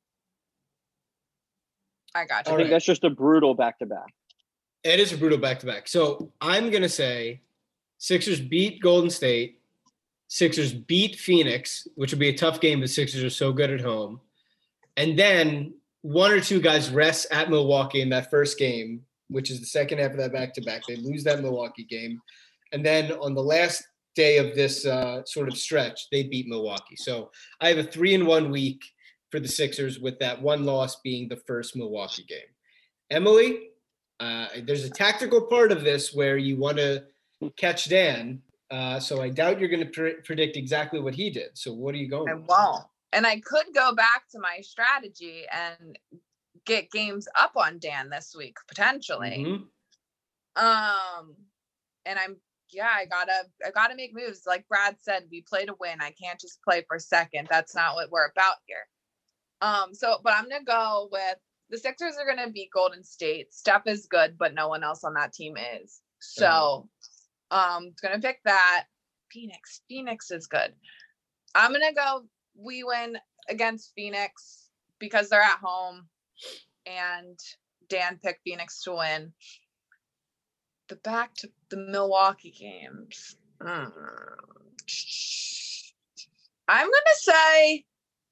I got you. I think that's just a brutal back-to-back. It is a brutal back-to-back. So I'm going to say Sixers beat Golden State. Sixers beat Phoenix, which will be a tough game. The Sixers are so good at home. And then 1 or 2 guys rest at Milwaukee in that first game, which is the second half of that back-to-back. They lose that Milwaukee game. And then on the last day of this sort of stretch, they beat Milwaukee. So I have a 3-1 week for the Sixers, with that one loss being the first Milwaukee game. Emily, there's a tactical part of this where you want to catch Dan. So I doubt you're going to predict exactly what he did. So what are you going with? I won't. And I could go back to my strategy and get games up on Dan this week, potentially. Mm-hmm. And I gotta make moves. Like Brad said, we play to win. I can't just play for second. That's not what we're about here. But I'm gonna go with the Sixers are gonna beat Golden State. Steph is good, but no one else on that team is. So gonna pick that. Phoenix is good. I'm gonna go we win against Phoenix because they're at home, and Dan picked Phoenix to win. Back to the Milwaukee games. I'm gonna say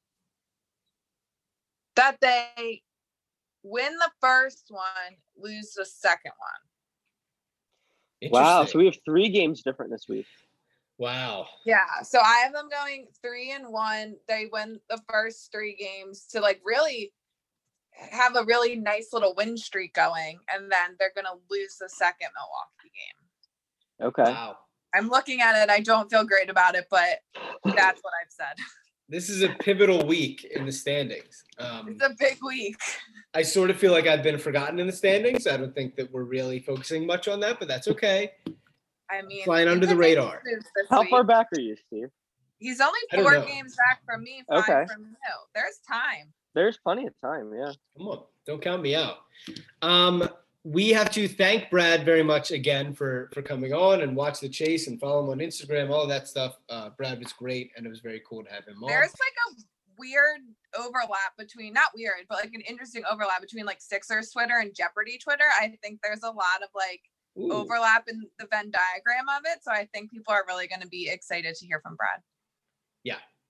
that they win the first one, lose the second one. Wow, so we have 3 games different this week. Wow. Yeah, so I have them going 3-1. They win the first 3 games to really have a really nice little win streak going, and then they're gonna lose the second Milwaukee game. Okay. Wow. I'm looking at it. I don't feel great about it, but that's what I've said. This is a pivotal week in the standings. It's a big week. I sort of feel like I've been forgotten in the standings. I don't think that we're really focusing much on that, but that's okay. I mean, flying under the radar. How far back are you, Steve? He's only I don't 4 know. games back from me, 5 from you. There's time. There's plenty of time, yeah. Come on, don't count me out. We have to thank Brad very much again for coming on and watch the chase and follow him on Instagram, all of that stuff. Brad was great, and it was very cool to have him on. There's a weird overlap between, not weird, but an interesting overlap between Sixers Twitter and Jeopardy Twitter. I think there's a lot of overlap in the Venn diagram of it. So I think people are really going to be excited to hear from Brad. Yeah.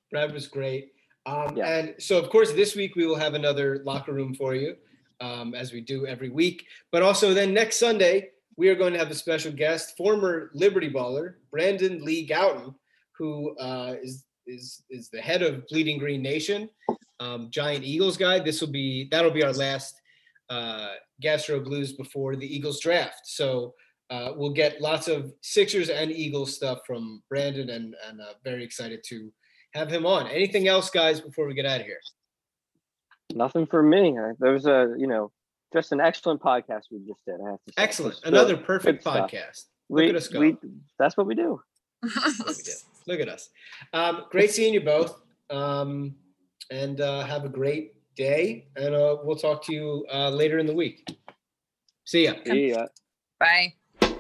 Brad was great. Yeah. And so, of course, this week we will have another locker room for you, as we do every week. But also then next Sunday, we are going to have a special guest, former Liberty baller, Brandon Lee Gouton, who is the head of Bleeding Green Nation, giant Eagles guy. That'll be our last Gastro Blues before the Eagles draft. So we'll get lots of Sixers and Eagles stuff from Brandon, and very excited to have him on. Anything else, guys, before we get out of here? Nothing for me. There was just an excellent podcast we just did. I have to say. Excellent. Another perfect podcast. Look at us go. That's what we do. Look at us. Great seeing you both. And have a great day. And we'll talk to you later in the week. See ya. See ya. Bye.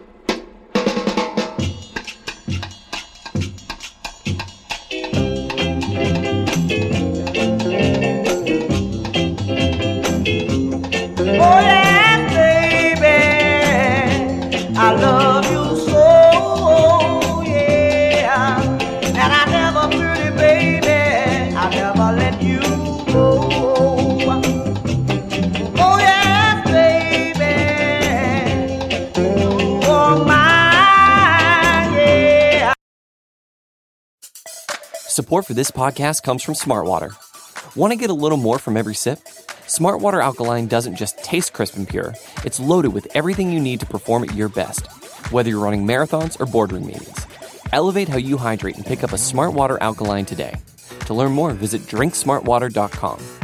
Oh yeah, baby, I love you so, yeah. And I never, pretty baby, I never let you go. Oh yeah, baby, you're mine, yeah. Support for this podcast comes from Smartwater. Want to get a little more from every sip? Smartwater Alkaline doesn't just taste crisp and pure, it's loaded with everything you need to perform at your best, whether you're running marathons or boardroom meetings. Elevate how you hydrate and pick up a Smartwater Alkaline today. To learn more, visit drinksmartwater.com.